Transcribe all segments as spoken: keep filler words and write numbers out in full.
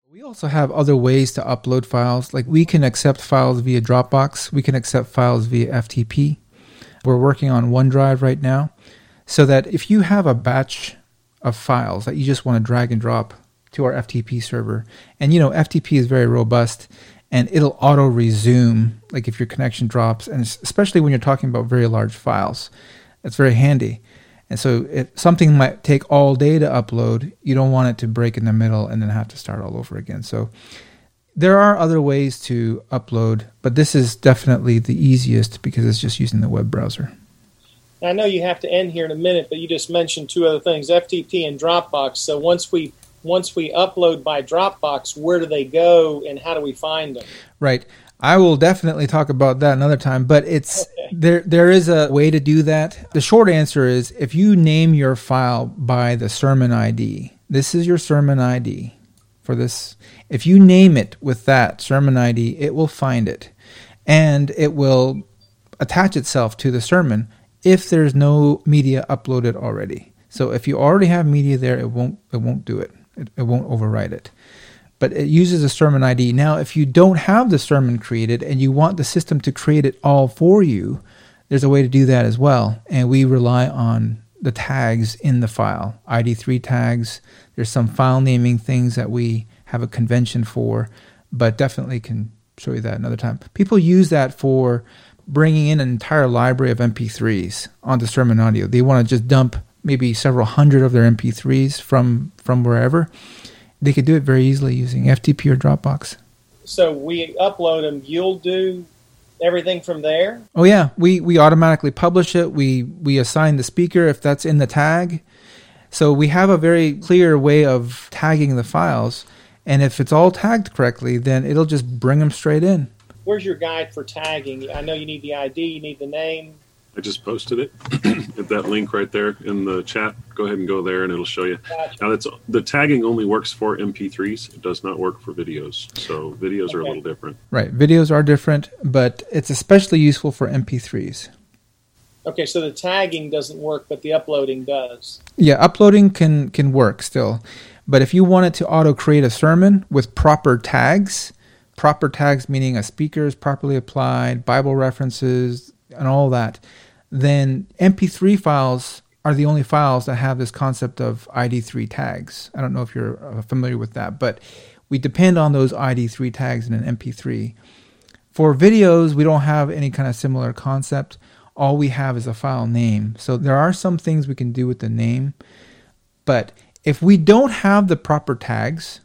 We also have other ways to upload files. Like we can accept files via Dropbox. We can accept files via F T P. We're working on OneDrive right now, so that if you have a batch of files that you just want to drag and drop to our F T P server, and you know F T P is very robust, and it'll auto resume like if your connection drops, and especially when you're talking about very large files, it's very handy. And so if something might take all day to upload, you don't want it to break in the middle and then have to start all over again. So there are other ways to upload, but this is definitely the easiest because it's just using the web browser. I know you have to end here in a minute, but you just mentioned two other things, F T P and Dropbox. So once we once we upload by Dropbox, where do they go and how do we find them? Right. I will definitely talk about that another time, but it's okay. there. There is a way to do that. The short answer is if you name your file by the sermon I D, this is your sermon I D for this. If you name it with that sermon I D, it will find it, and it will attach itself to the sermon if there's no media uploaded already. So if you already have media there, it won't it won't do it. It, it won't overwrite it. But it uses a sermon I D. Now, if you don't have the sermon created and you want the system to create it all for you, there's a way to do that as well. And we rely on the tags in the file, I D three tags. There's some file naming things that we have a convention for, but definitely can show you that another time. People use that for bringing in an entire library of M P threes onto Sermon Audio. They want to just dump maybe several hundred of their M P threes from, from wherever. They could do it very easily using F T P or Dropbox. So we upload them. You'll do everything from there? Oh, yeah. We we automatically publish it. We, we assign the speaker if that's in the tag. So we have a very clear way of tagging the files. And if it's all tagged correctly, then it'll just bring them straight in. Where's your guide for tagging? I know you need the I D, you need the name. I just posted it. Hit that link right there in the chat. Go ahead and go there, and it'll show you. Gotcha. Now, that's the tagging only works for M P threes. It does not work for videos. So videos okay. are a little different. Right. Videos are different, but it's especially useful for M P threes. Okay, so the tagging doesn't work, but the uploading does. Yeah, uploading can, can work still. But if you wanted to auto-create a sermon with proper tags, proper tags meaning a speaker is properly applied, Bible references, and all that, then M P three files are the only files that have this concept of I D three tags. I don't know if you're familiar with that, but we depend on those I D three tags in an M P three. For videos, we don't have any kind of similar concept. All we have is a file name. So there are some things we can do with the name, but if we don't have the proper tags,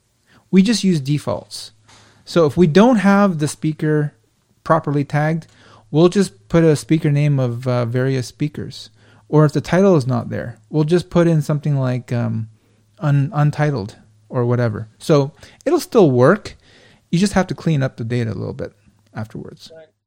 we just use defaults. So if we don't have the speaker properly tagged, we'll just put a speaker name of uh, various speakers. Or if the title is not there, we'll just put in something like um, un- untitled or whatever. So it'll still work. You just have to clean up the data a little bit afterwards. Right.